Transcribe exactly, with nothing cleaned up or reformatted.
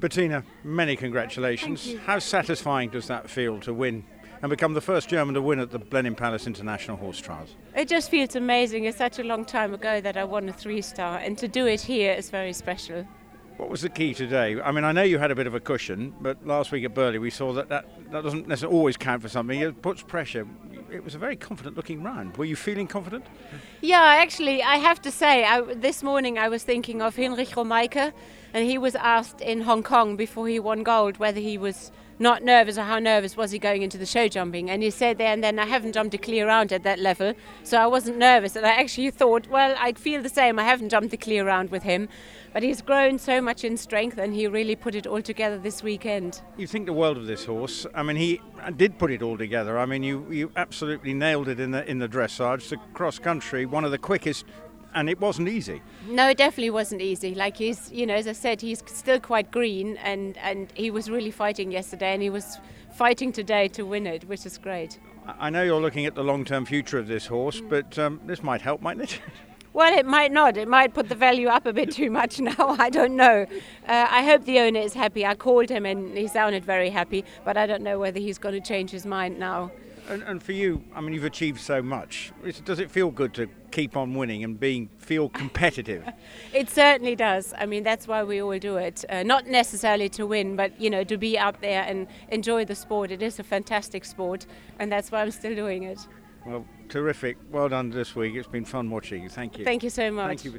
Bettina, many congratulations. Thank you. How satisfying does that feel to win and become the first German to win at the Blenheim Palace International Horse Trials? It just feels amazing. It's such a long time ago that I won a three-star, and to do it here is very special. What was the key today? I mean, I know you had a bit of a cushion, but last week at Burghley we saw that that, that doesn't necessarily always count for something. It puts pressure. It was a very confident-looking round. Were you feeling confident? Yeah, actually, I have to say, I, this morning I was thinking of Hinrich Romeike, and he was asked in Hong Kong before he won gold whether he was not nervous or how nervous was he going into the show jumping, and he said there and then, I haven't jumped a clear round at that level, so I wasn't nervous. And I actually thought, well, I feel the same. I haven't jumped the clear round with him, but he's grown so much in strength and he really put it all together this weekend. You think the world of this horse. I mean, he did put it all together. I mean, you, you absolutely nailed it in the in the dressage. The cross country, one of the quickest, and it wasn't easy. No, it definitely wasn't easy. Like he's, you know, as I said, he's still quite green, and, and he was really fighting yesterday, and he was fighting today to win it, which is great. I know you're looking at the long-term future of this horse, but um, this might help, mightn't it? Well, it might not. It might put the value up a bit too much now. I don't know. Uh, I hope the owner is happy. I called him and he sounded very happy, but I don't know whether he's going to change his mind now. And, and for you, I mean, you've achieved so much. Is- Does it feel good to keep on winning and being feel competitive? It certainly does. I mean, that's why we all do it. Uh, not necessarily to win, but, you know, to be out there and enjoy the sport. It is a fantastic sport, and that's why I'm still doing it. Well, terrific. Well done this week. It's been fun watching you. Thank you. Thank you so much. Thank you.